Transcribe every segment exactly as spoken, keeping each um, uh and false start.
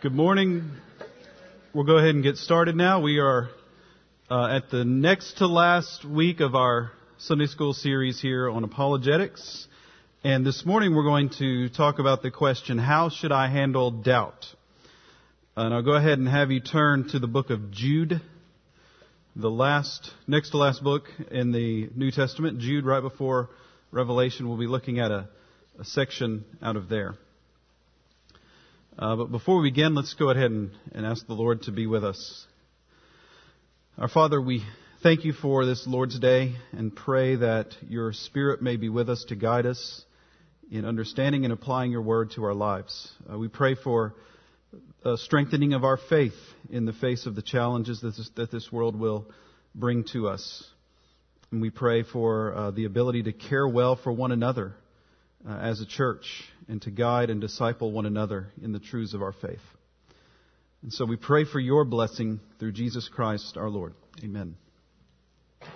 Good morning. We'll go ahead and get started now. We are uh, at the next to last week of our Sunday School series here on apologetics. And this morning we're going to talk about the question, how should I handle doubt? And I'll go ahead and have you turn to the book of Jude, the last, next to last book in the New Testament. Jude, right before Revelation. We'll be looking at a, a section out of there. Uh, but before we begin, let's go ahead and, and ask the Lord to be with us. Our Father, we thank you for this Lord's Day and pray that your Spirit may be with us to guide us in understanding and applying your word to our lives. Uh, we pray for a strengthening of our faith in the face of the challenges that this, that this world will bring to us. And we pray for uh, the ability to care well for one another uh, as a church, and to guide and disciple one another in the truths of our faith. And so we pray for your blessing through Jesus Christ our Lord. Amen. I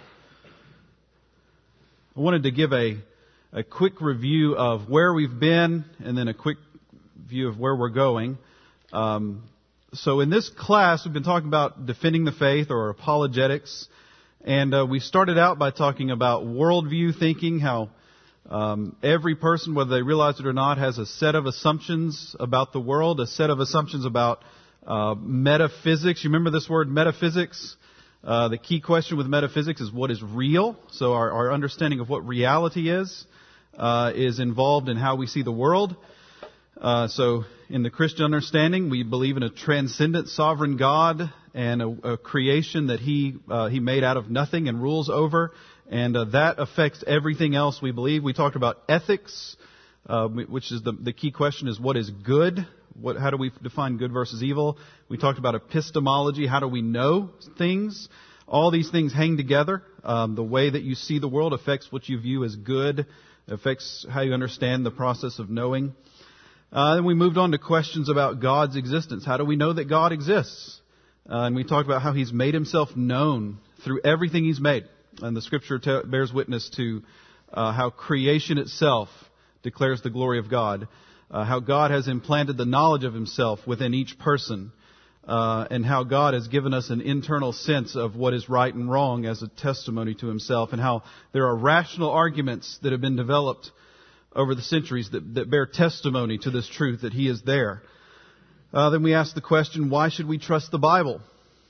wanted to give a, a quick review of where we've been and then a quick view of where we're going. Um, so in this class, we've been talking about defending the faith or apologetics. And uh, we started out by talking about worldview thinking, how Um, every person, whether they realize it or not, has a set of assumptions about the world, a set of assumptions about uh, metaphysics. You remember this word, metaphysics? Uh, the key question with metaphysics is what is real. So our, our understanding of what reality is uh, is involved in how we see the world. Uh, so in the Christian understanding, we believe in a transcendent sovereign God and a, a creation that He uh, He made out of nothing and rules over. And uh, that affects everything else we believe. We talked about ethics, uh, which is the, the key question is what is good? What, how do we define good versus evil? We talked about epistemology. How do we know things? All these things hang together. Um, the way that you see the world affects what you view as good, affects how you understand the process of knowing. Uh, then we moved on to questions about God's existence. How do we know that God exists? Uh, and we talked about how He's made Himself known through everything He's made. And the Scripture te- bears witness to uh, how creation itself declares the glory of God, uh, how God has implanted the knowledge of Himself within each person, uh, and how God has given us an internal sense of what is right and wrong as a testimony to Himself, and how there are rational arguments that have been developed over the centuries that, that bear testimony to this truth that He is there. Uh, then we asked the question, why should we trust the Bible?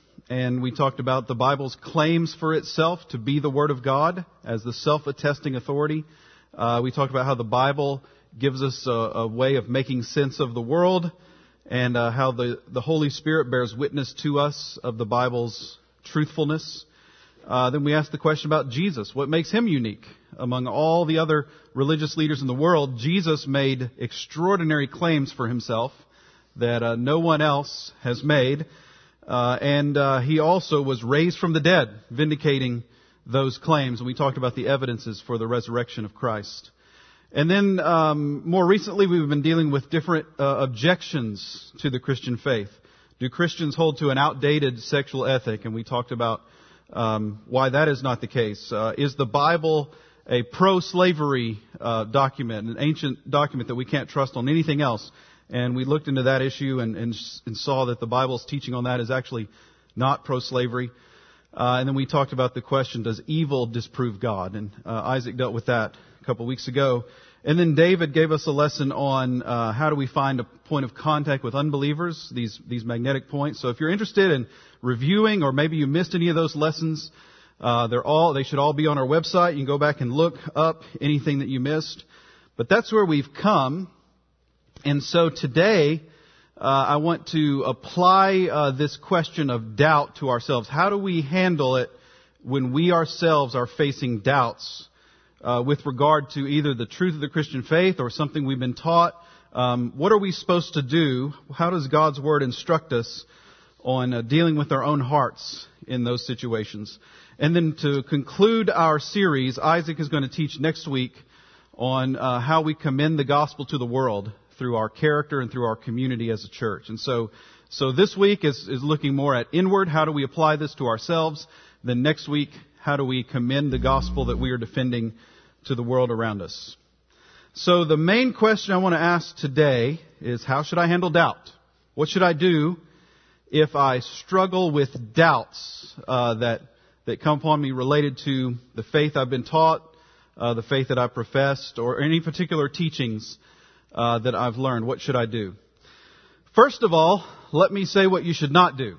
And we talked about the Bible's claims for itself to be the Word of God as the self-attesting authority. Uh, we talked about how the Bible gives us a, a way of making sense of the world, and uh, how the, the Holy Spirit bears witness to us of the Bible's truthfulness. Uh, then we asked the question about Jesus. What makes Him unique? Among all the other religious leaders in the world, Jesus made extraordinary claims for Himself that uh, no one else has made. Uh, and uh, He also was raised from the dead, vindicating those claims. And we talked about the evidences for the resurrection of Christ. And then um, more recently, we've been dealing with different uh, objections to the Christian faith. Do Christians hold to an outdated sexual ethic? And we talked about um, why that is not the case. Uh, is the Bible a pro-slavery uh, document, an ancient document that we can't trust on anything else? And we looked into that issue and, and, and saw that the Bible's teaching on that is actually not pro-slavery. Uh, and then we talked about the question, does evil disprove God? And uh, Isaac dealt with that a couple weeks ago. And then David gave us a lesson on uh, how do we find a point of contact with unbelievers, these, these magnetic points. So if you're interested in reviewing, or maybe you missed any of those lessons, uh, they're all, they should all be on our website. You can go back and look up anything that you missed. But that's where we've come. And so today, uh, I want to apply uh, this question of doubt to ourselves. How do we handle it when we ourselves are facing doubts uh, with regard to either the truth of the Christian faith or something we've been taught? Um, what are we supposed to do? How does God's Word instruct us on uh, dealing with our own hearts in those situations? And then to conclude our series, Isaac is going to teach next week on uh, how we commend the gospel to the world through our character and through our community as a church. And so, so this week is, is looking more at inward. How do we apply this to ourselves? Then next week, how do we commend the gospel that we are defending to the world around us? So the main question I want to ask today is, how should I handle doubt? What should I do if I struggle with doubts uh, that that come upon me related to the faith I've been taught, uh, the faith that I've professed, or any particular teachings uh, that I've learned? What should I do? First of all, let me say what you should not do.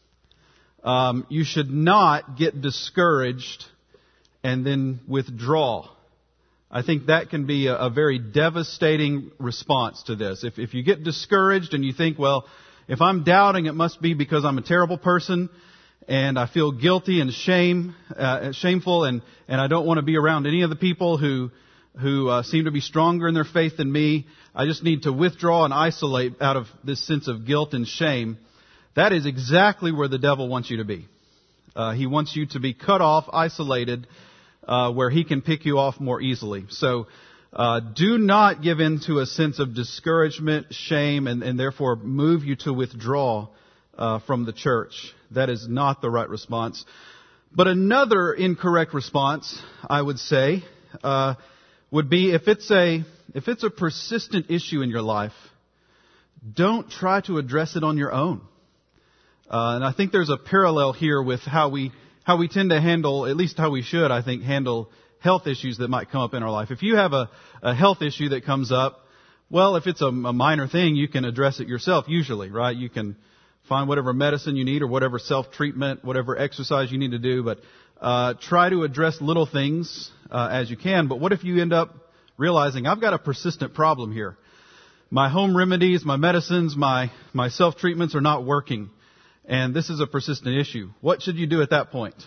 Um, you should not get discouraged and then withdraw. I think that can be a, a very devastating response to this. If, if you get discouraged and you think, well, if I'm doubting, it must be because I'm a terrible person and I feel guilty and shame, uh, shameful, and, and I don't want to be around any of the people who who uh, seem to be stronger in their faith than me. I just need to withdraw and isolate out of this sense of guilt and shame. That is exactly where the devil wants you to be. Uh, he wants you to be cut off, isolated, uh, where he can pick you off more easily. So uh, do not give in to a sense of discouragement, shame, and, and therefore move you to withdraw uh, from the church. That is not the right response. But another incorrect response, I would say, uh, would be if it's a if it's a persistent issue in your life, don't try to address it on your own. Uh, and I think there's a parallel here with how we how we tend to handle, at least how we should, I think, handle health issues that might come up in our life. If you have a, a health issue that comes up, well, if it's a, a minor thing, you can address it yourself usually, right? You can find whatever medicine you need or whatever self-treatment, whatever exercise you need to do, but uh, try to address little things uh, as you can. But what if you end up realizing, I've got a persistent problem here. My home remedies, my medicines, my, my self-treatments are not working. And this is a persistent issue. What should you do at that point?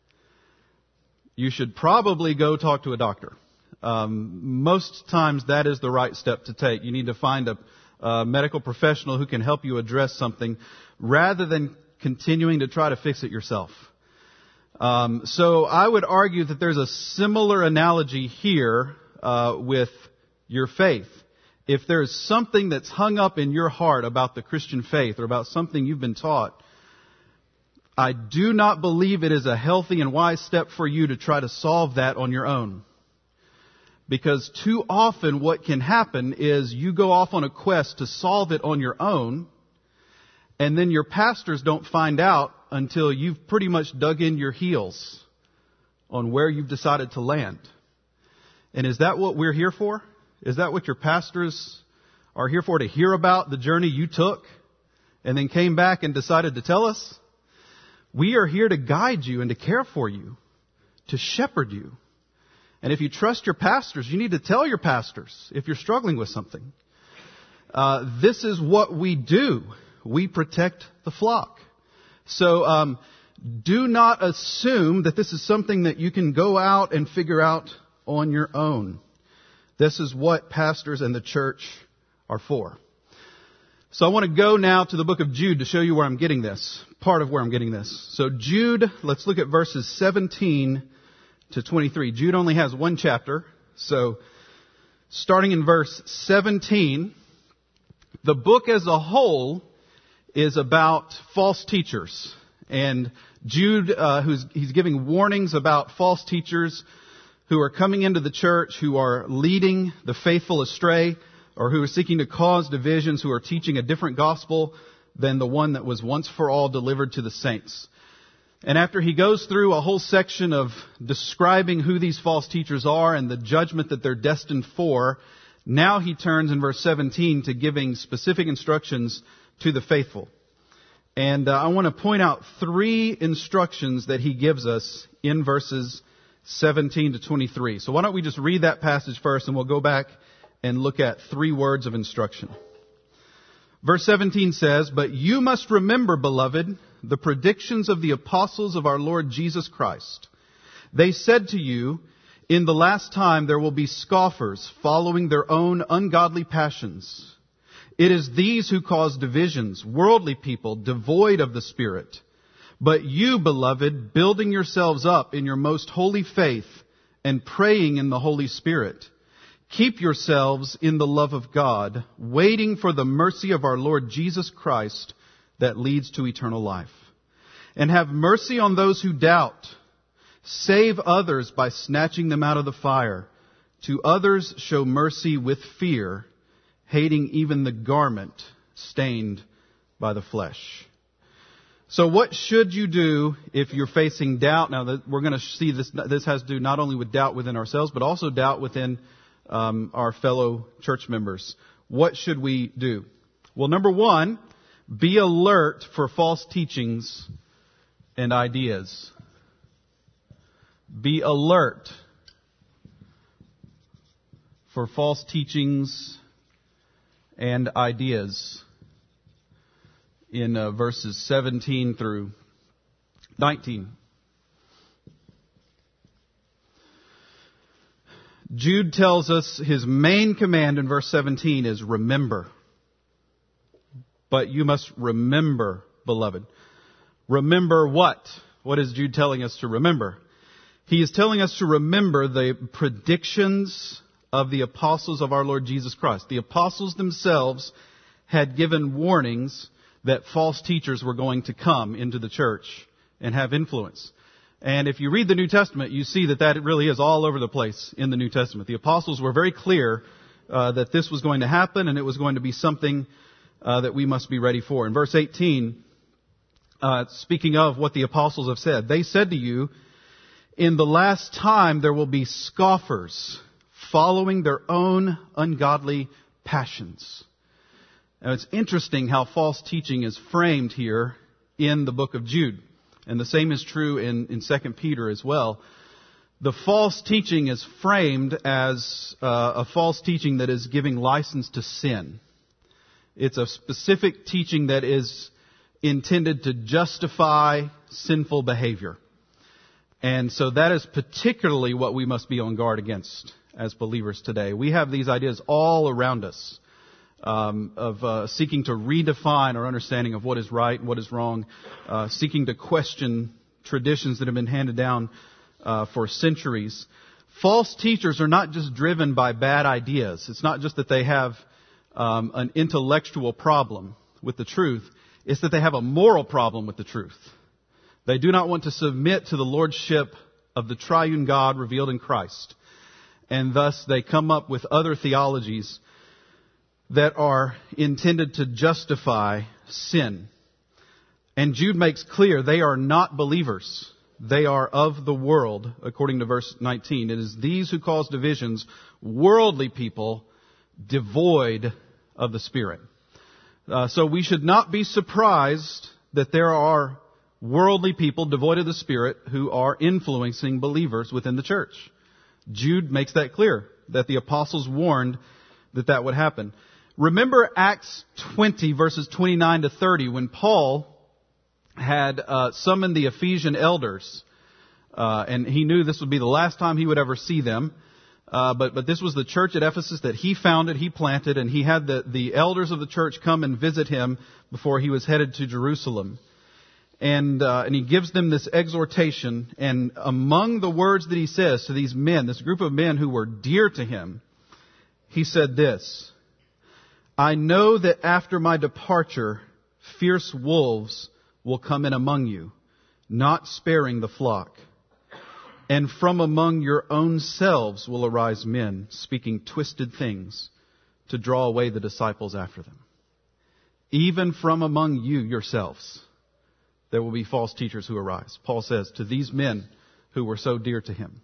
You should probably go talk to a doctor. Um, most times that is the right step to take. You need to find a, a medical professional who can help you address something rather than continuing to try to fix it yourself. Um, so I would argue that there's a similar analogy here uh, with your faith. If there's something that's hung up in your heart about the Christian faith or about something you've been taught, I do not believe it is a healthy and wise step for you to try to solve that on your own. Because too often what can happen is you go off on a quest to solve it on your own, and then your pastors don't find out until you've pretty much dug in your heels on where you've decided to land. And is that what we're here for? Is that what your pastors are here for, to hear about the journey you took and then came back and decided to tell us? We are here to guide you and to care for you, to shepherd you. And if you trust your pastors, you need to tell your pastors if you're struggling with something. Uh, this is what we do. We protect the flock. So um, do not assume that this is something that you can go out and figure out on your own. This is what pastors and the church are for. So I want to go now to the book of Jude to show you where I'm getting this, part of where I'm getting this. So Jude, let's look at verses seventeen to twenty-three. Jude only has one chapter. So starting in verse seventeen, the book as a whole is about false teachers. And Jude, uh, who's he's giving warnings about false teachers who are coming into the church, who are leading the faithful astray, or who are seeking to cause divisions, who are teaching a different gospel than the one that was once for all delivered to the saints. And after he goes through a whole section of describing who these false teachers are and the judgment that they're destined for, now he turns in verse seventeen to giving specific instructions to the faithful. And uh, I want to point out three instructions that he gives us in verses seventeen to twenty-three. So why don't we just read that passage first, and we'll go back and look at three words of instruction. Verse seventeen says, "But you must remember, beloved, the predictions of the apostles of our Lord Jesus Christ. They said to you, in the last time there will be scoffers following their own ungodly passions. It is these who cause divisions, worldly people devoid of the Spirit. But you, beloved, building yourselves up in your most holy faith and praying in the Holy Spirit, keep yourselves in the love of God, waiting for the mercy of our Lord Jesus Christ that leads to eternal life. And have mercy on those who doubt. Save others by snatching them out of the fire. To others show mercy with fear, hating even the garment stained by the flesh. So what should you do if you're facing doubt? Now, we're going to see this. This has to do not only with doubt within ourselves, but also doubt within um, our fellow church members. What should we do? Well, number one, be alert for false teachings and ideas. Be alert for false teachings and ideas. In uh, verses seventeen through nineteen. Jude tells us his main command in verse seventeen is remember. But you must remember, beloved. Remember what? What is Jude telling us to remember? He is telling us to remember the predictions of the apostles of our Lord Jesus Christ. The apostles themselves had given warnings that false teachers were going to come into the church and have influence. And if you read the New Testament, you see that that really is all over the place in the New Testament. The apostles were very clear uh, that this was going to happen, and it was going to be something uh, that we must be ready for. In verse eighteen, uh, speaking of what the apostles have said, they said to you, in the last time there will be scoffers following their own ungodly passions. Now, it's interesting how false teaching is framed here in the book of Jude. And the same is true in, in Second Peter as well. The false teaching is framed as uh, a false teaching that is giving license to sin. It's a specific teaching that is intended to justify sinful behavior. And so that is particularly what we must be on guard against as believers today. We have these ideas all around us. Um, of uh, seeking to redefine our understanding of what is right and what is wrong, uh, seeking to question traditions that have been handed down uh, for centuries. False teachers are not just driven by bad ideas. It's not just that they have um, an intellectual problem with the truth. It's that they have a moral problem with the truth. They do not want to submit to the lordship of the triune God revealed in Christ. And thus they come up with other theologies that are intended to justify sin. And Jude makes clear they are not believers. They are of the world, according to verse nineteen. It is these who cause divisions, worldly people, devoid of the Spirit. Uh, so we should not be surprised that there are worldly people devoid of the Spirit who are influencing believers within the church. Jude makes that clear, that the apostles warned that that would happen. Remember Acts twenty, verses twenty-nine to thirty, when Paul had uh, summoned the Ephesian elders, uh, and he knew this would be the last time he would ever see them. Uh, but but this was the church at Ephesus that he founded, he planted, and he had the, the elders of the church come and visit him before he was headed to Jerusalem. And uh, and he gives them this exhortation, and among the words that he says to these men, this group of men who were dear to him, he said this: I know that after my departure, fierce wolves will come in among you, not sparing the flock. And from among your own selves will arise men, speaking twisted things to draw away the disciples after them. Even from among you yourselves, there will be false teachers who arise. Paul says to these men who were so dear to him.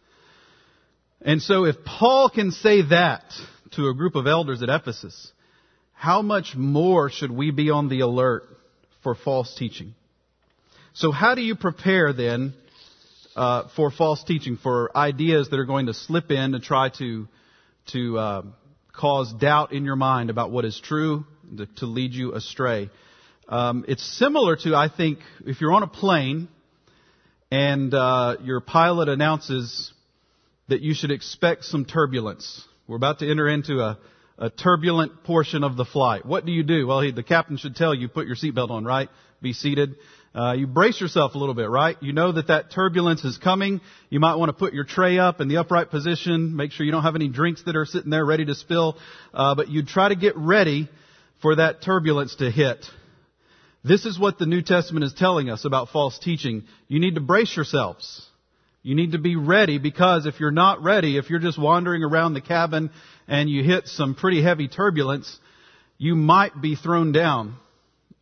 And so if Paul can say that to a group of elders at Ephesus, how much more should we be on the alert for false teaching? So how do you prepare then uh, for false teaching, for ideas that are going to slip in to try to to uh, cause doubt in your mind about what is true, to, to lead you astray? Um, it's similar to, I think, if you're on a plane and uh, your pilot announces that you should expect some turbulence. We're about to enter into a a turbulent portion of the flight. What do you do? Well, he, the captain should tell you, put your seatbelt on, right? Be seated. Uh, you brace yourself a little bit, right? You know that that turbulence is coming. You might want to put your tray up in the upright position. Make sure you don't have any drinks that are sitting there ready to spill. Uh, but you try to get ready for that turbulence to hit. This is what the New Testament is telling us about false teaching. You need to brace yourselves. You need to be ready, because if you're not ready, if you're just wandering around the cabin and you hit some pretty heavy turbulence, you might be thrown down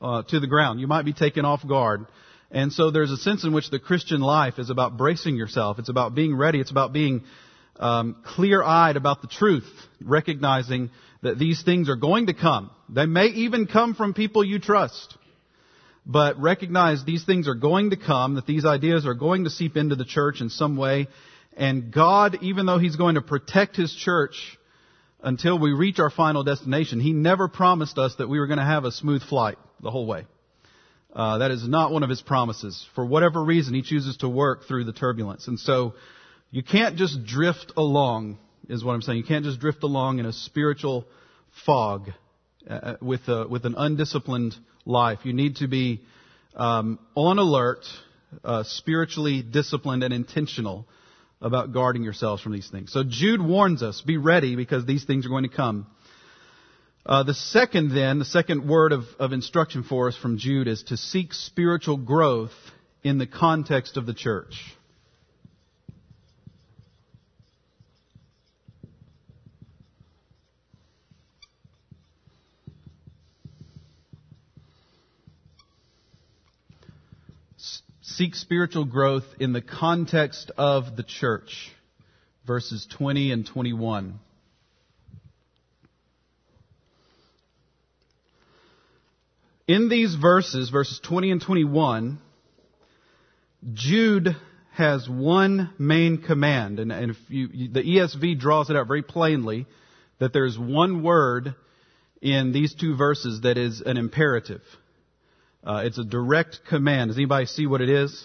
uh, to the ground. You might be taken off guard. And so there's a sense in which the Christian life is about bracing yourself. It's about being ready. It's about being um, clear-eyed about the truth, recognizing that these things are going to come. They may even come from people you trust. But recognize these things are going to come, that these ideas are going to seep into the church in some way. And God, even though He's going to protect His church until we reach our final destination, He never promised us that we were going to have a smooth flight the whole way. Uh, that is not one of His promises. For whatever reason, He chooses to work through the turbulence. And so you can't just drift along, is what I'm saying. You can't just drift along in a spiritual fog uh, with a, with an undisciplined life. You need to be um, on alert, uh, spiritually disciplined and intentional about guarding yourselves from these things. So Jude warns us, be ready because these things are going to come. Uh, the second then, the second word of, of instruction for us from Jude is to seek spiritual growth in the context of the church. Seek spiritual growth in the context of the church. Verses twenty and twenty-one. In these verses, verses twenty and twenty-one, Jude has one main command. And, and if you, the E S V draws it out very plainly that there's one word in these two verses that is an imperative. Uh, it's a direct command. Does anybody see what it is?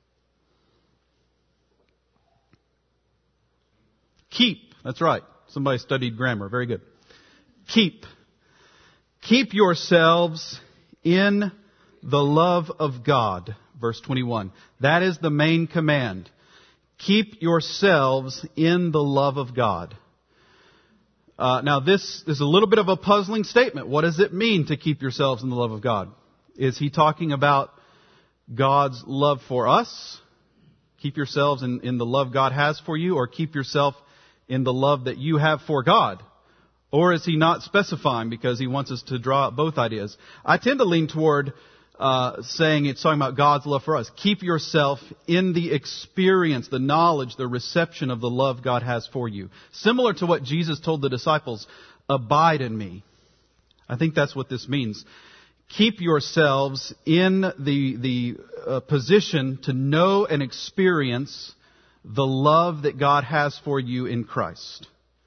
Keep. That's right. Somebody studied grammar. Very good. Keep. Keep yourselves in the love of God. Verse twenty-one. That is the main command. Keep yourselves in the love of God. Uh, now this is a little bit of a puzzling statement. What does it mean to keep yourselves in the love of God? Is he talking about God's love for us? Keep yourselves in, in the love God has for you, or keep yourself in the love that you have for God? Or is he not specifying because he wants us to draw out both ideas? I tend to lean toward uh, saying it's talking about God's love for us. Keep yourself in the experience, the knowledge, the reception of the love God has for you. Similar to what Jesus told the disciples, abide in me. I think that's what this means. Keep yourselves in the, the uh, position to know and experience the love that God has for you in Christ.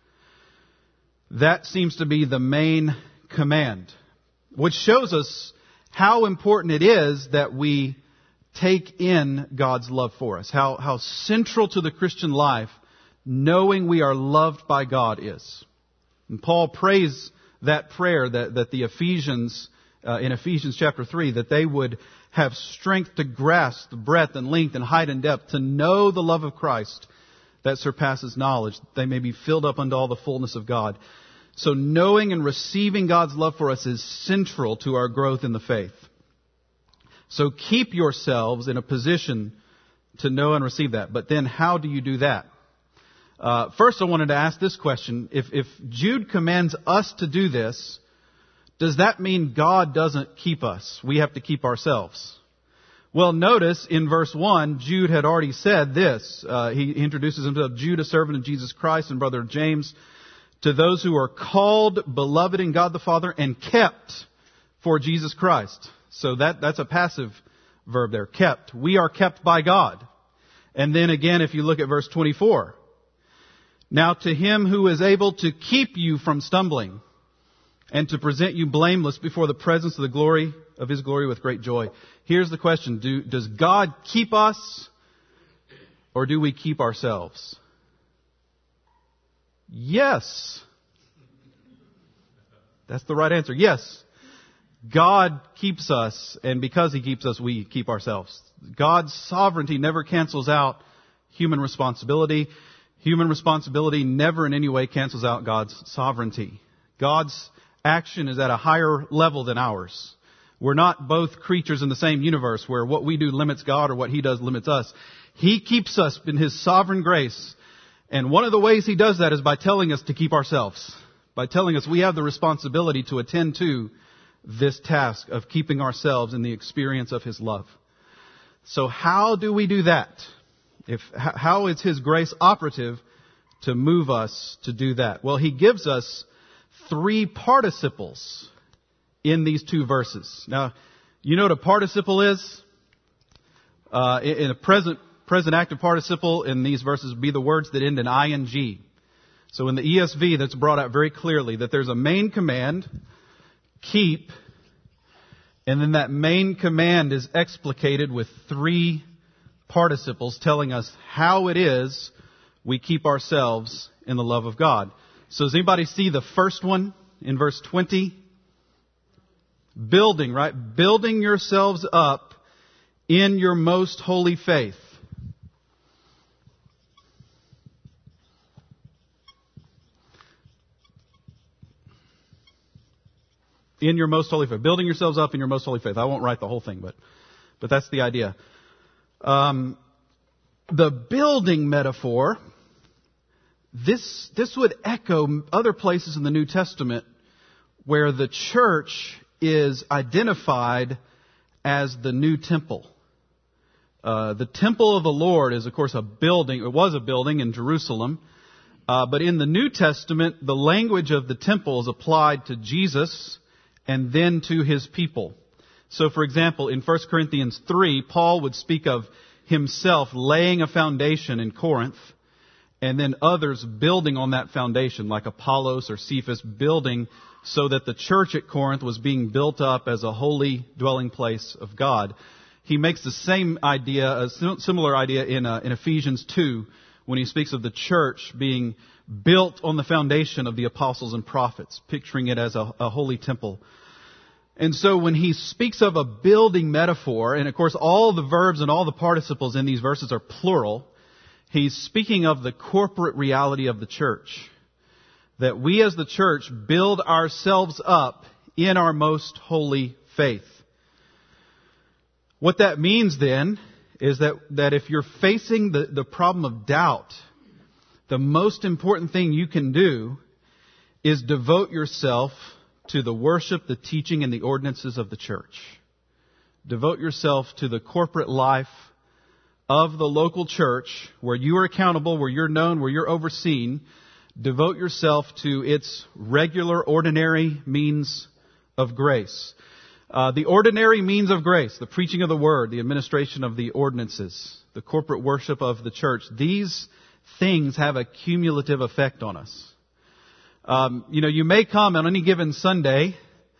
That seems to be the main command, which shows us how important it is that we take in God's love for us. How, how central to the Christian life knowing we are loved by God is. And Paul prays that prayer that, that the Ephesians Uh, in Ephesians chapter three, that they would have strength to grasp the breadth and length and height and depth, to know the love of Christ that surpasses knowledge, that they may be filled up unto all the fullness of God. So knowing and receiving God's love for us is central to our growth in the faith. So keep yourselves in a position to know and receive that. But then how do you do that? Uh, first I wanted to ask this question. If, if Jude commands us to do this, does that mean God doesn't keep us? We have to keep ourselves. Well, notice in verse one, Jude had already said this. Uh, he introduces himself, Jude, a servant of Jesus Christ, and brother James, to those who are called, beloved in God the Father, and kept for Jesus Christ. So that, that's a passive verb there, kept. We are kept by God. And then again, if you look at verse twenty-four, now to him who is able to keep you from stumbling, and to present you blameless before the presence of the glory of His glory with great joy. Here's the question. Do, does God keep us, or do we keep ourselves? Yes. That's the right answer. Yes. God keeps us, and because He keeps us, we keep ourselves. God's sovereignty never cancels out human responsibility. Human responsibility never in any way cancels out God's sovereignty. God's action is at a higher level than ours. We're not both creatures in the same universe where what we do limits God or what He does limits us. He keeps us in His sovereign grace. And one of the ways He does that is by telling us to keep ourselves. By telling us we have the responsibility to attend to this task of keeping ourselves in the experience of His love. So how do we do that? If, how is His grace operative to move us to do that? Well, He gives us three participles in these two verses. Now, you know what a participle is? Uh, in a present, present active participle in these verses would be the words that end in ing. So in the E S V, that's brought out very clearly that there's a main command, keep, and then that main command is explicated with three participles telling us how it is we keep ourselves in the love of God. So does anybody see the first one in verse twenty? Building, right? Building yourselves up in your most holy faith. In your most holy faith. Building yourselves up in your most holy faith. I won't write the whole thing, but, but that's the idea. Um, the building metaphor, this, this would echo other places in the New Testament where the church is identified as the new temple. Uh, the temple of the Lord is, of course, a building. It was a building in Jerusalem. Uh, but in the New Testament, the language of the temple is applied to Jesus and then to His people. So, for example, in First Corinthians three, Paul would speak of himself laying a foundation in Corinth and then others building on that foundation, like Apollos or Cephas, building so that the church at Corinth was being built up as a holy dwelling place of God. He makes the same idea, a similar idea in, uh, in Ephesians two, when he speaks of the church being built on the foundation of the apostles and prophets, picturing it as a, a holy temple. And so when he speaks of a building metaphor, and of course all the verbs and all the participles in these verses are plural, he's speaking of the corporate reality of the church. That we as the church build ourselves up in our most holy faith. What that means then is that, that if you're facing the, the problem of doubt, the most important thing you can do is devote yourself to the worship, the teaching, and the ordinances of the church. Devote yourself to the corporate life of the local church where you are accountable, where you're known, where you're overseen. Devote yourself to its regular, ordinary means of grace. Uh, the ordinary means of grace, the preaching of the word, the administration of the ordinances, the corporate worship of the church, these things have a cumulative effect on us. Um, you know, you may come on any given Sunday,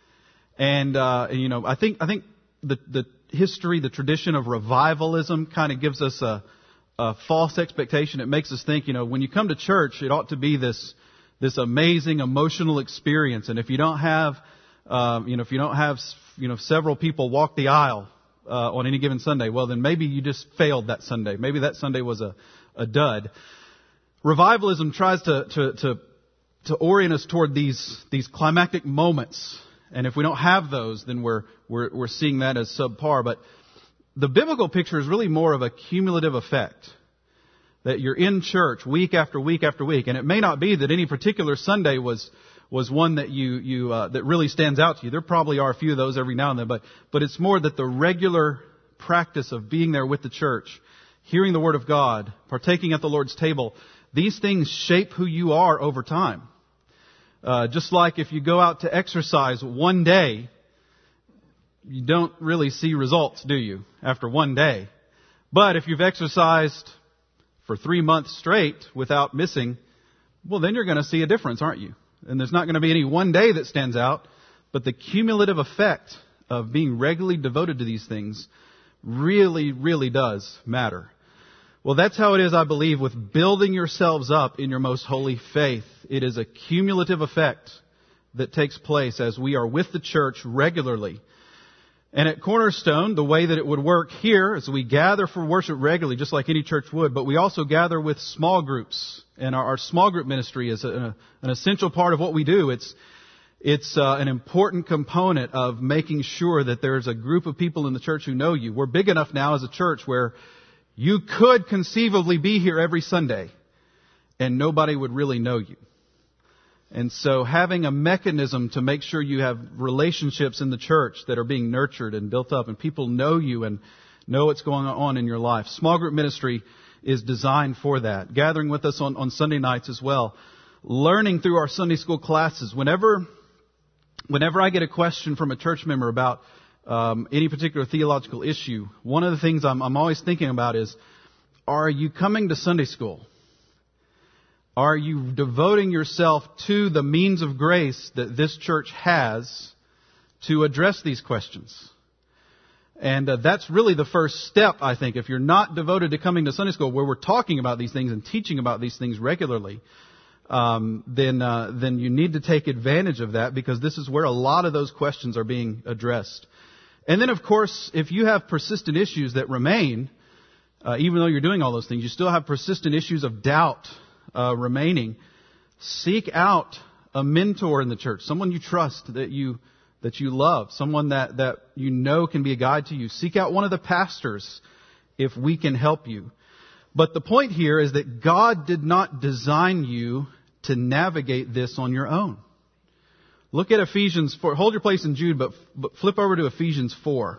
and uh, you know, I think I think the the history, the tradition of revivalism, kind of gives us a, a false expectation. It makes us think, you know, when you come to church, it ought to be this this amazing emotional experience, and if you don't have, um, you know, if you don't have, you know, several people walk the aisle uh, on any given Sunday, well, then maybe you just failed that Sunday. Maybe that Sunday was a a dud. Revivalism tries to, to, to, to orient us toward these, these climactic moments. And if we don't have those, then we're, we're, we're seeing that as subpar. But the biblical picture is really more of a cumulative effect. That you're in church week after week after week. And it may not be that any particular Sunday was, was one that you, you, uh, that really stands out to you. There probably are a few of those every now and then. But, but it's more that the regular practice of being there with the church, hearing the Word of God, partaking at the Lord's table, these things shape who you are over time. Uh, just like if you go out to exercise one day, you don't really see results, do you, after one day? But if you've exercised for three months straight without missing, well, then you're going to see a difference, aren't you? And there's not going to be any one day that stands out, but the cumulative effect of being regularly devoted to these things really, really does matter. Well, that's how it is, I believe, with building yourselves up in your most holy faith. It is a cumulative effect that takes place as we are with the church regularly. And at Cornerstone, the way that it would work here is we gather for worship regularly, just like any church would, but we also gather with small groups. And our, our small group ministry is a, an essential part of what we do. It's It's uh, an important component of making sure that there's a group of people in the church who know you. We're big enough now as a church where you could conceivably be here every Sunday and nobody would really know you. And so having a mechanism to make sure you have relationships in the church that are being nurtured and built up and people know you and know what's going on in your life. Small group ministry is designed for that. Gathering with us on, on Sunday nights as well. Learning through our Sunday school classes. Whenever, whenever I get a question from a church member about um, any particular theological issue, one of the things I'm, I'm always thinking about is, are you coming to Sunday school? Are you devoting yourself to the means of grace that this church has to address these questions? And uh, that's really the first step, I think. If you're not devoted to coming to Sunday school, where we're talking about these things and teaching about these things regularly, um, then uh, then you need to take advantage of that, because this is where a lot of those questions are being addressed. And then, of course, if you have persistent issues that remain, uh, even though you're doing all those things, you still have persistent issues of doubt Uh, remaining, seek out a mentor in the church, someone you trust, that you that you love, someone that, that you know can be a guide to you. Seek out one of the pastors if we can help you. But the point here is that God did not design you to navigate this on your own. Look at Ephesians four. Hold your place in Jude, but, but flip over to Ephesians four.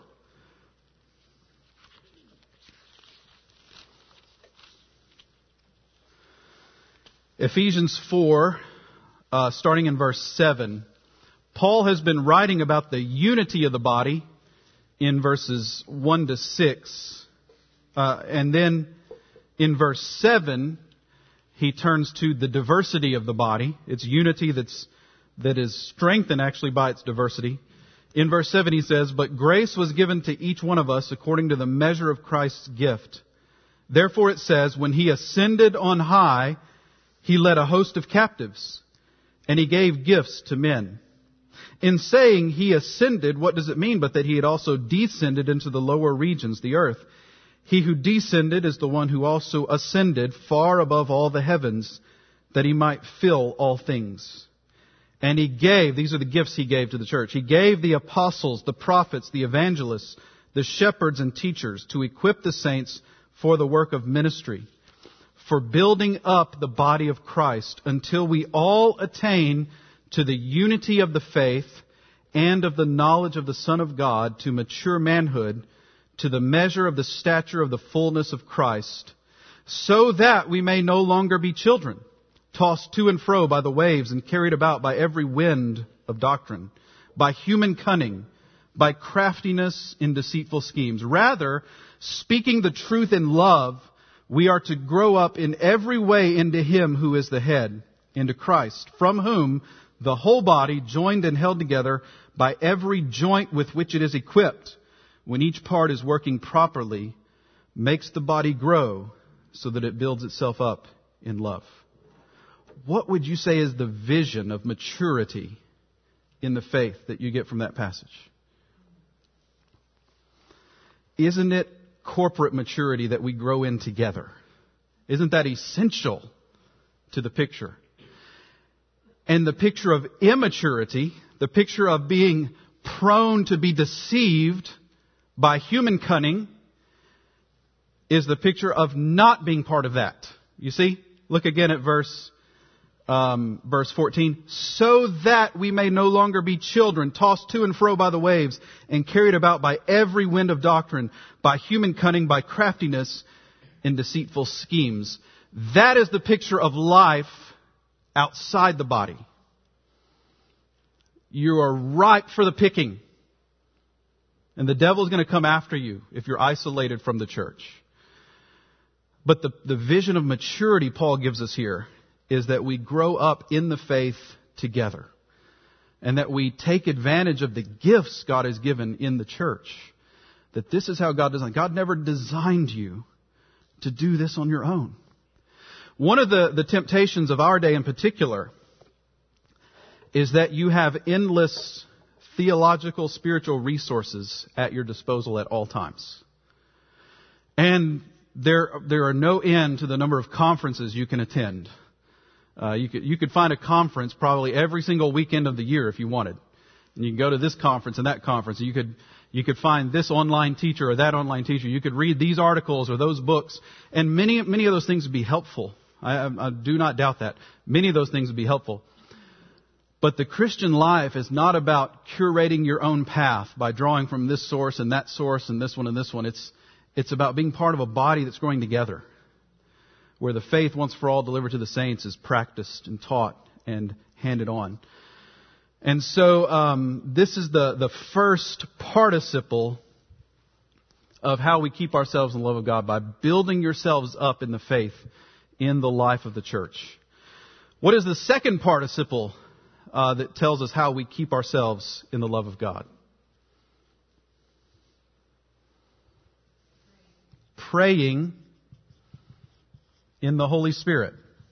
Ephesians four, uh, starting in verse seven. Paul has been writing about the unity of the body in verses one to six. Uh, and then in verse seven, he turns to the diversity of the body. It's unity that's, that is strengthened actually by its diversity. In verse seven he says, "But grace was given to each one of us according to the measure of Christ's gift. Therefore it says, when he ascended on high, he led a host of captives, and he gave gifts to men." In saying he ascended, what does it mean but that he had also descended into the lower regions, the earth? He who descended is the one who also ascended far above all the heavens, that he might fill all things. And he gave, these are the gifts he gave to the church, he gave the apostles, the prophets, the evangelists, the shepherds and teachers to equip the saints for the work of ministry, for building up the body of Christ, until we all attain to the unity of the faith and of the knowledge of the Son of God, to mature manhood, to the measure of the stature of the fullness of Christ, so that we may no longer be children, tossed to and fro by the waves and carried about by every wind of doctrine, by human cunning, by craftiness in deceitful schemes. Rather, speaking the truth in love, we are to grow up in every way into Him who is the head, into Christ, from whom the whole body, joined and held together by every joint with which it is equipped, when each part is working properly, makes the body grow so that it builds itself up in love. What would you say is the vision of maturity in the faith that you get from that passage? Isn't it corporate maturity that we grow in together? Isn't that essential to the picture? And the picture of immaturity, the picture of being prone to be deceived by human cunning, is the picture of not being part of that. You see? Look again at verse um, verse fourteen. So that we may no longer be children, tossed to and fro by the waves, and carried about by every wind of doctrine, by human cunning, by craftiness in deceitful schemes. That is the picture of life outside the body. You are ripe for the picking. And the devil's going to come after you if you're isolated from the church. But the, the vision of maturity Paul gives us here is that we grow up in the faith together. And that we take advantage of the gifts God has given in the church. That this is how God designed. God never designed you to do this on your own. One of the, the temptations of our day in particular is that you have endless theological, spiritual resources at your disposal at all times. And there, there are no end to the number of conferences you can attend. Uh, you could, you could find a conference probably every single weekend of the year if you wanted. And you can go to this conference and that conference. You could, you could find this online teacher or that online teacher. You could read these articles or those books. And many, many of those things would be helpful. I, I, I do not doubt that. Many of those things would be helpful. But the Christian life is not about curating your own path by drawing from this source and that source and this one and this one. It's, it's about being part of a body that's growing together, where the faith once for all delivered to the saints is practiced and taught and handed on. And so um, this is the, the first participle of how we keep ourselves in the love of God, by building yourselves up in the faith in the life of the church. What is the second participle uh, that tells us how we keep ourselves in the love of God? Praying in the Holy Spirit.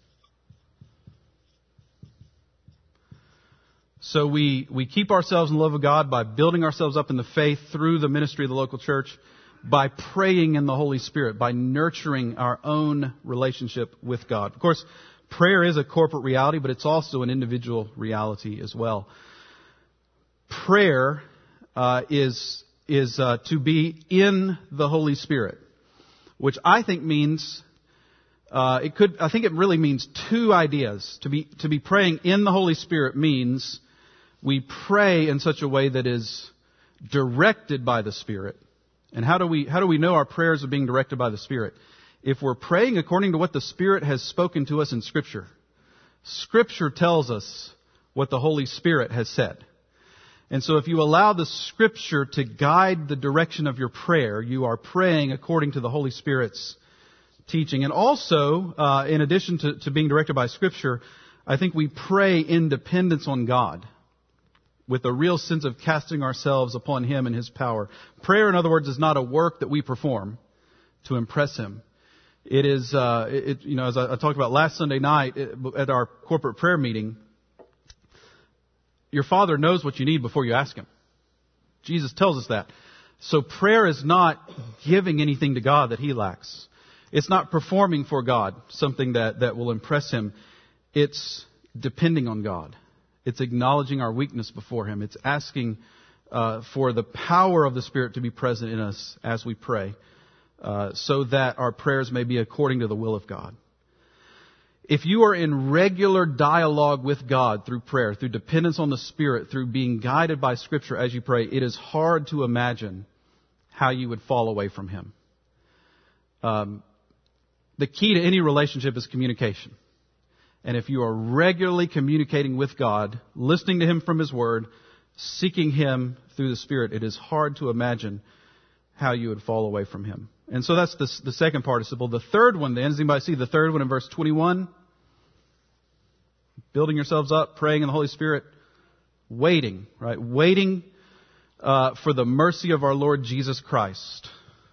So we, we keep ourselves in the love of God by building ourselves up in the faith through the ministry of the local church, by praying in the Holy Spirit, by nurturing our own relationship with God. Of course, prayer is a corporate reality, but it's also an individual reality as well. Prayer uh, is is uh, to be in the Holy Spirit, which I think means uh, it could. I think it really means two ideas. To be to be praying in the Holy Spirit means we pray in such a way that is directed by the Spirit. And how do we how do we know our prayers are being directed by the Spirit? If we're praying according to what the Spirit has spoken to us in Scripture. Scripture tells us what the Holy Spirit has said. And so if you allow the Scripture to guide the direction of your prayer, you are praying according to the Holy Spirit's teaching. And also, uh, in addition to, to being directed by Scripture, I think we pray in dependence on God, with a real sense of casting ourselves upon Him and His power. Prayer, in other words, is not a work that we perform to impress Him. It is, uh, it, you know, as I, I talked about last Sunday night it, at our corporate prayer meeting, your Father knows what you need before you ask Him. Jesus tells us that. So prayer is not giving anything to God that He lacks. It's not performing for God something that, that will impress Him. It's depending on God. It's acknowledging our weakness before Him. It's asking uh, for the power of the Spirit to be present in us as we pray, uh, so that our prayers may be according to the will of God. If you are in regular dialogue with God through prayer, through dependence on the Spirit, through being guided by Scripture as you pray, it is hard to imagine how you would fall away from Him. Um, the key to any relationship is communication. And if you are regularly communicating with God, listening to Him from His Word, seeking Him through the Spirit, it is hard to imagine how you would fall away from Him. And so that's the, the second participle. The third one then, does anybody see the third one in verse twenty-one? Building yourselves up, praying in the Holy Spirit, waiting, right? Waiting uh, for the mercy of our Lord Jesus Christ.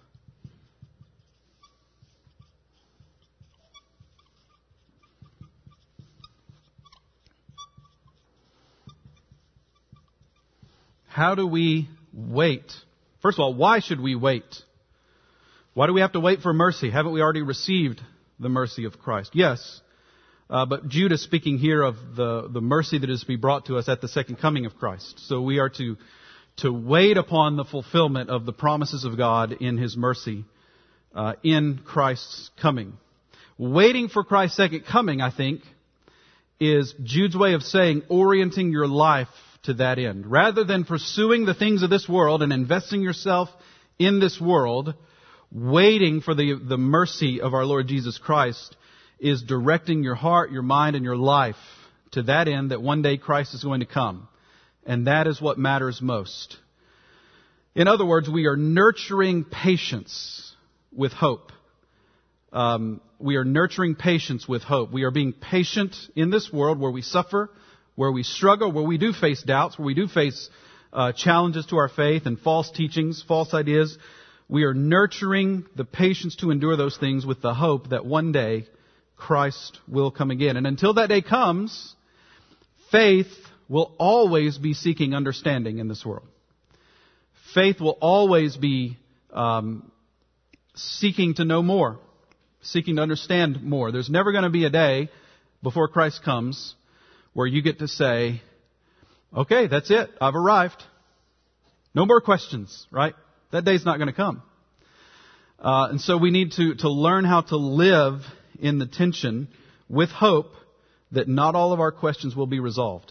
How do we wait? First of all, why should we wait? Why do we have to wait for mercy? Haven't we already received the mercy of Christ? Yes. Uh, but Jude is speaking here of the, the mercy that is to be brought to us at the second coming of Christ. So we are to, to wait upon the fulfillment of the promises of God in His mercy uh, in Christ's coming. Waiting for Christ's second coming, I think, is Jude's way of saying orienting your life to that end. Rather than pursuing the things of this world and investing yourself in this world, waiting for the, the mercy of our Lord Jesus Christ is directing your heart, your mind, and your life to that end, that one day Christ is going to come. And that is what matters most. In other words, we are nurturing patience with hope. Um, we are nurturing patience with hope. We are being patient in this world where we suffer, where we struggle, where we do face doubts, where we do face uh, challenges to our faith and false teachings, false ideas. We are nurturing the patience to endure those things with the hope that one day Christ will come again. And until that day comes, faith will always be seeking understanding in this world. Faith will always be um, seeking to know more, seeking to understand more. There's never going to be a day before Christ comes where you get to say, okay, that's it. I've arrived. No more questions, right? That day's not going to come. Uh, and so we need to, to learn how to live in the tension with hope that not all of our questions will be resolved.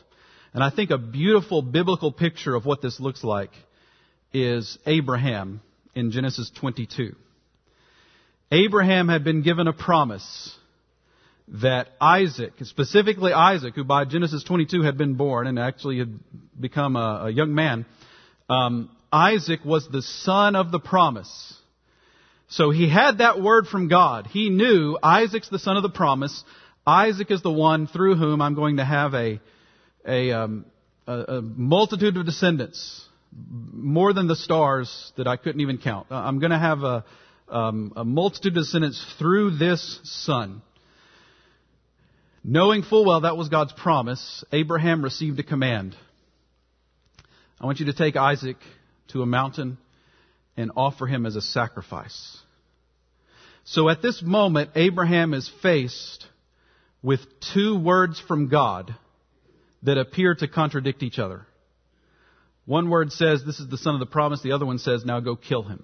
And I think a beautiful biblical picture of what this looks like is Abraham in Genesis twenty-two. Abraham had been given a promise that Isaac, specifically Isaac, who by Genesis twenty-two had been born and actually had become a, a young man, um, Isaac was the son of the promise. So he had that word from God. He knew Isaac's the son of the promise. Isaac is the one through whom I'm going to have a a, um, a, a multitude of descendants, more than the stars that I couldn't even count. I'm going to have a, um, a multitude of descendants through this son. Knowing full well that was God's promise, Abraham received a command. I want you to take Isaac to a mountain and offer him as a sacrifice. So at this moment, Abraham is faced with two words from God that appear to contradict each other. One word says, this is the son of the promise. The other one says, now go kill him.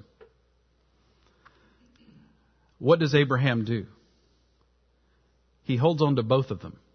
What does Abraham do? He holds on to both of them.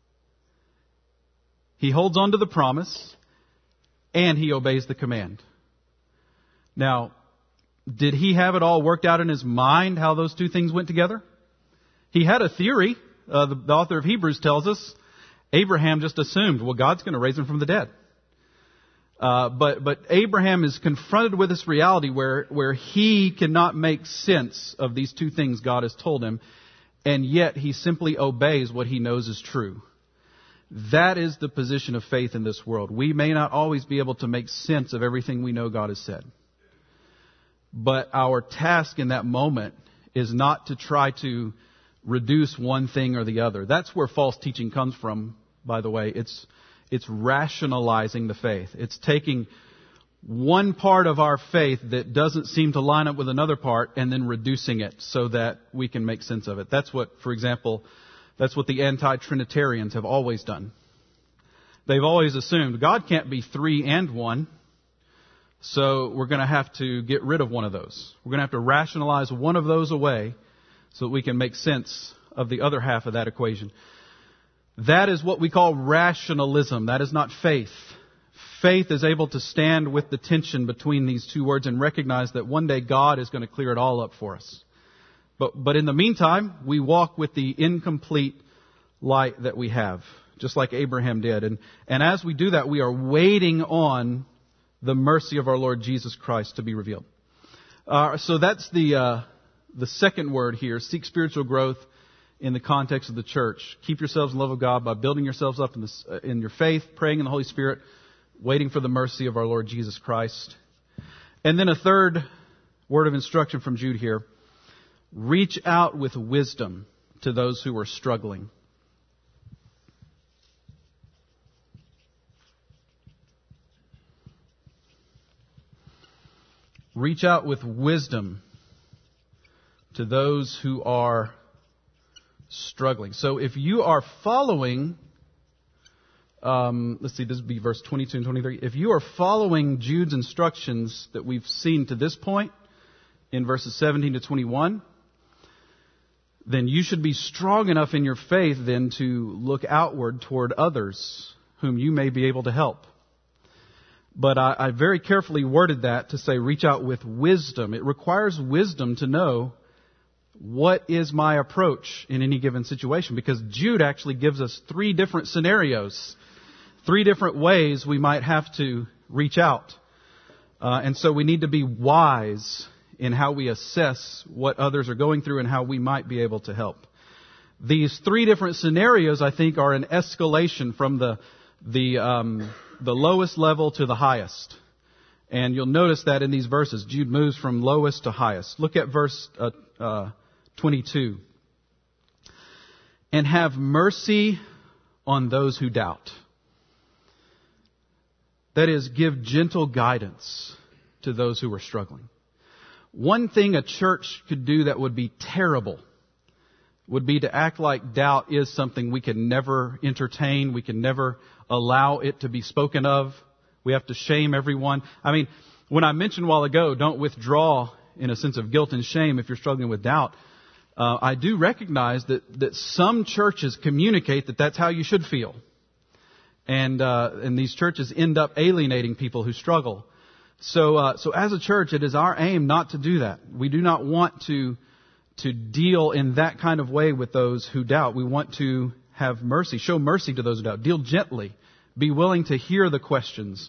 He holds on to the promise and he obeys the command. Now, did he have it all worked out in his mind how those two things went together? He had a theory. Uh, the, the author of Hebrews tells us Abraham just assumed, well, God's going to raise him from the dead. Uh, but but Abraham is confronted with this reality where where he cannot make sense of these two things God has told him, and yet he simply obeys what he knows is true. That is the position of faith in this world. We may not always be able to make sense of everything we know God has said. But our task in that moment is not to try to reduce one thing or the other. That's where false teaching comes from, by the way. It's it's rationalizing the faith. It's taking one part of our faith that doesn't seem to line up with another part and then reducing it so that we can make sense of it. That's what, for example, that's what the anti-Trinitarians have always done. They've always assumed God can't be three and one, so we're going to have to get rid of one of those. We're going to have to rationalize one of those away so that we can make sense of the other half of that equation. That is what we call rationalism. That is not faith. Faith is able to stand with the tension between these two words and recognize that one day God is going to clear it all up for us. But, but in the meantime, we walk with the incomplete light that we have, just like Abraham did. And, and as we do that, we are waiting on the mercy of our Lord Jesus Christ to be revealed. Uh, so that's the uh, the second word here, seek spiritual growth in the context of the church. Keep yourselves in the love of God by building yourselves up in, this, uh, in your faith, praying in the Holy Spirit, waiting for the mercy of our Lord Jesus Christ. And then a third word of instruction from Jude here. Reach out with wisdom to those who are struggling. Reach out with wisdom to those who are struggling. So if you are following, um, let's see, this would be verse twenty-two and twenty-three. If you are following Jude's instructions that we've seen to this point in verses seventeen to twenty-one, then you should be strong enough in your faith then to look outward toward others whom you may be able to help. But I, I very carefully worded that to say reach out with wisdom. It requires wisdom to know what is my approach in any given situation, because Jude actually gives us three different scenarios, three different ways we might have to reach out. Uh, and so we need to be wise in how we assess what others are going through and how we might be able to help. These three different scenarios, I think, are an escalation from the the um, the lowest level to the highest. And you'll notice that in these verses, Jude moves from lowest to highest. Look at verse uh, uh, twenty-two. And have mercy on those who doubt. That is, give gentle guidance to those who are struggling. One thing a church could do that would be terrible would be to act like doubt is something we can never entertain. We can never allow it to be spoken of. We have to shame everyone. I mean, when I mentioned a while ago, don't withdraw in a sense of guilt and shame if you're struggling with doubt. Uh, I do recognize that, that some churches communicate that that's how you should feel. And, uh, and these churches end up alienating people who struggle. So, uh, so as a church, it is our aim not to do that. We do not want to, to deal in that kind of way with those who doubt. We want to have mercy, show mercy to those who doubt, deal gently, be willing to hear the questions,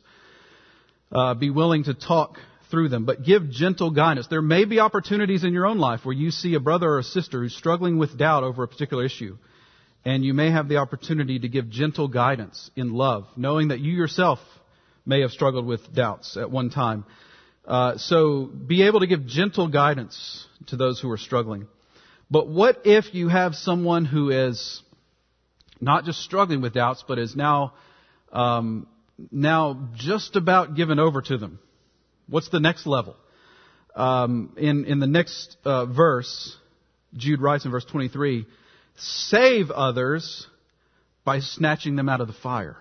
uh, be willing to talk through them, but give gentle guidance. There may be opportunities in your own life where you see a brother or a sister who's struggling with doubt over a particular issue. And you may have the opportunity to give gentle guidance in love, knowing that you yourself may have struggled with doubts at one time. Uh, so be able to give gentle guidance to those who are struggling. But what if you have someone who is not just struggling with doubts, but is now um, now just about given over to them? What's the next level? Um, in in the next uh, verse, Jude writes in verse twenty-three, "Save others by snatching them out of the fire."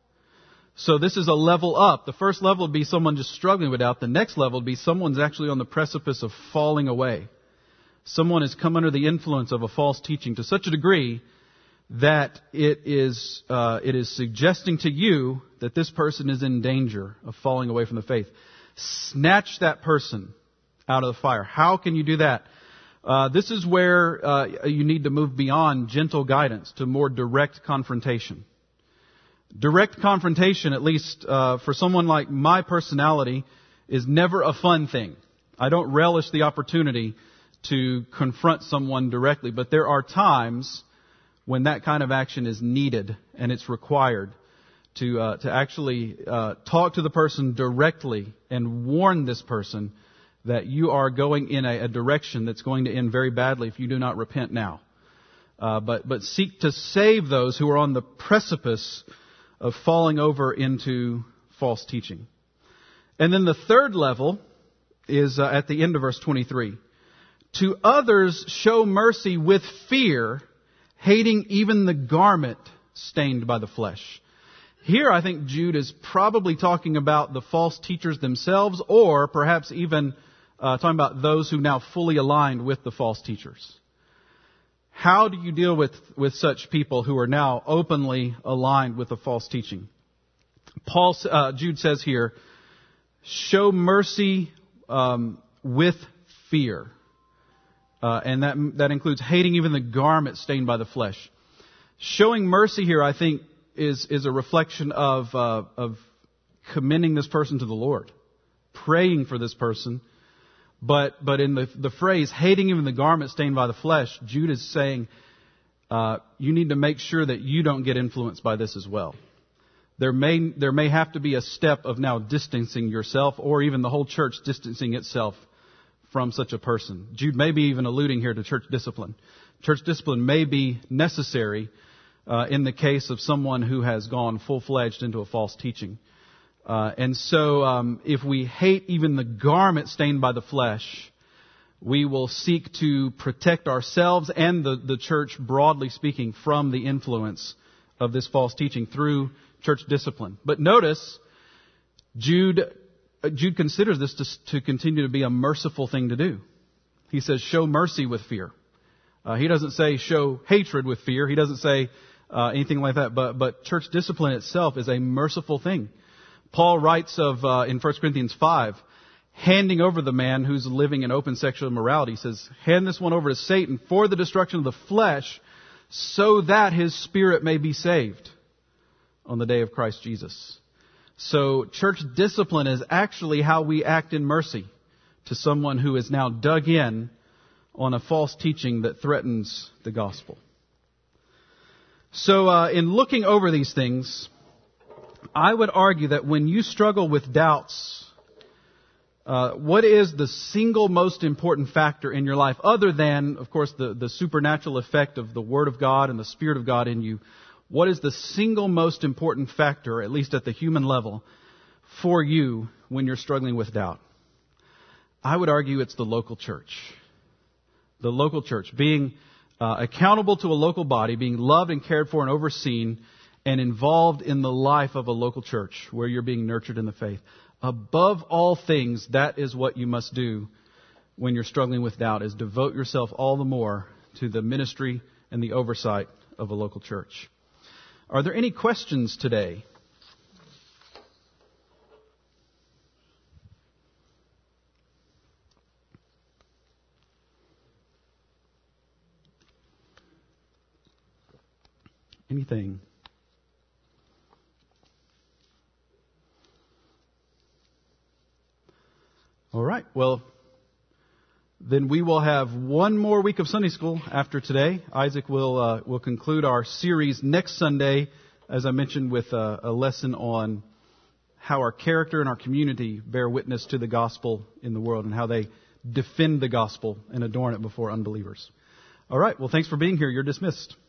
So this is a level up. The first level would be someone just struggling with doubt. The next level would be someone's actually on the precipice of falling away. Someone has come under the influence of a false teaching to such a degree that it is uh, it is suggesting to you that this person is in danger of falling away from the faith. Snatch that person out of the fire. How can you do that? Uh, this is where uh, you need to move beyond gentle guidance to more direct confrontation. Direct confrontation, at least uh, for someone like my personality, is never a fun thing. I don't relish the opportunity to confront someone directly, but there are times when that kind of action is needed and it's required to uh, to actually uh, talk to the person directly and warn this person that you are going in a, a direction that's going to end very badly if you do not repent now. Uh, but but seek to save those who are on the precipice of falling over into false teaching. And then the third level is uh, at the end of verse twenty-three. To others show mercy with fear, hating even the garment stained by the flesh. Here I think Jude is probably talking about the false teachers themselves, or perhaps even uh, talking about those who now fully aligned with the false teachers. How do you deal with, with such people who are now openly aligned with the false teaching? Paul, uh, Jude says here, show mercy um, with fear. Uh, and that that includes hating even the garment stained by the flesh. Showing mercy here, I think, is is a reflection of uh, of commending this person to the Lord, praying for this person. But but in the the phrase hating even the garment stained by the flesh, Jude is saying uh, you need to make sure that you don't get influenced by this as well. There may there may have to be a step of now distancing yourself, or even the whole church distancing itself from such a person. Jude may be even alluding here to church discipline. Church discipline may be necessary uh, in the case of someone who has gone full-fledged into a false teaching. Uh, and so um, if we hate even the garment stained by the flesh, we will seek to protect ourselves and the, the church, broadly speaking, from the influence of this false teaching through church discipline. But notice, Jude Jude considers this to, to continue to be a merciful thing to do. He says, show mercy with fear. Uh, he doesn't say show hatred with fear. He doesn't say uh, anything like that. But but church discipline itself is a merciful thing. Paul writes of uh, in First Corinthians five, handing over the man who's living in open sexual immorality. He says, hand this one over to Satan for the destruction of the flesh, so that his spirit may be saved on the day of Christ Jesus. So church discipline is actually how we act in mercy to someone who is now dug in on a false teaching that threatens the gospel. So uh, in looking over these things, I would argue that when you struggle with doubts, uh, what is the single most important factor in your life, other than, of course, the, the supernatural effect of the Word of God and the Spirit of God in you? What is the single most important factor, at least at the human level, for you when you're struggling with doubt? I would argue it's the local church. The local church. Being uh, accountable to a local body, being loved and cared for and overseen, and involved in the life of a local church where you're being nurtured in the faith. Above all things, that is what you must do when you're struggling with doubt, is devote yourself all the more to the ministry and the oversight of a local church. Are there any questions today? Anything? All right. Well, then we will have one more week of Sunday school after today. Isaac will uh, will conclude our series next Sunday, as I mentioned, with a, a lesson on how our character and our community bear witness to the gospel in the world and how they defend the gospel and adorn it before unbelievers. All right. Well, thanks for being here. You're dismissed.